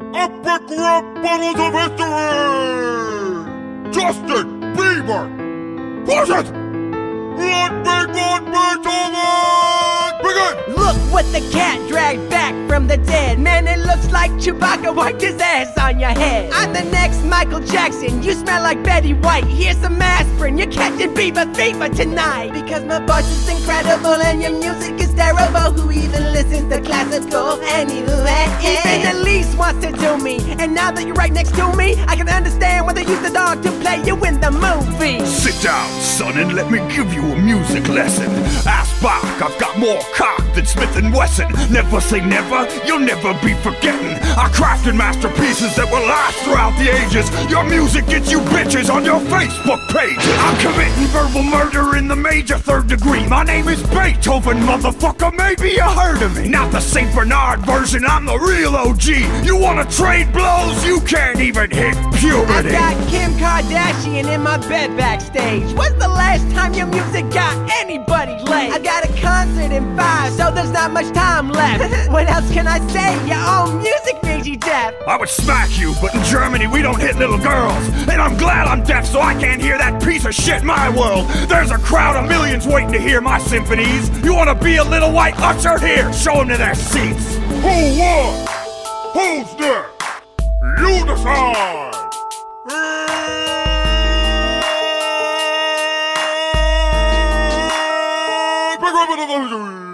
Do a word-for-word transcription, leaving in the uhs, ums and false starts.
Epic Rap Battles of History! Justin Bieber! Push it! Let me run Beethoven! Begin! Look what the cat dragged back from the dead. Man, it looks like Chewbacca wiped his ass on your head. I'm the next Michael Jackson. You smell like Betty White. Here's some aspirin. You're catching Bieber fever tonight. Because my voice is incredible and your music is terrible. Who even listens to classical anyway? Even Elise wants to do me. And now that you're right next to me, I can understand why they use the dog to play you in the movie. Sit down, son, and let me give you a music lesson. Ask Bach, I've got more cock than Smith and Wesson. Never say never, you'll never be forgetting. I crafted masterpieces that will last throughout the ages. Your music gets you bitches on your Facebook page. I'm committing verbal murder in the major third degree. My name is Beethoven, motherfucker, maybe you heard of me. Not the Saint Bernard version, I'm the real O G. You wanna trade blows? You can't even hit puberty. I got Kim Kardashian in my bed backstage. When's the last time your music got anybody laid? I got a concert in five, so there's not much time left. What else can I say? Your own music made you deaf. I would smack you, but in Germany we don't hit little girls. And I'm glad I'm deaf so I can't hear that piece of shit in my world. There's a crowd of millions waiting to hear my symphonies. You wanna be a little white usher? Here, show them to their seats. Who won? Who's there? You decide! Pick up another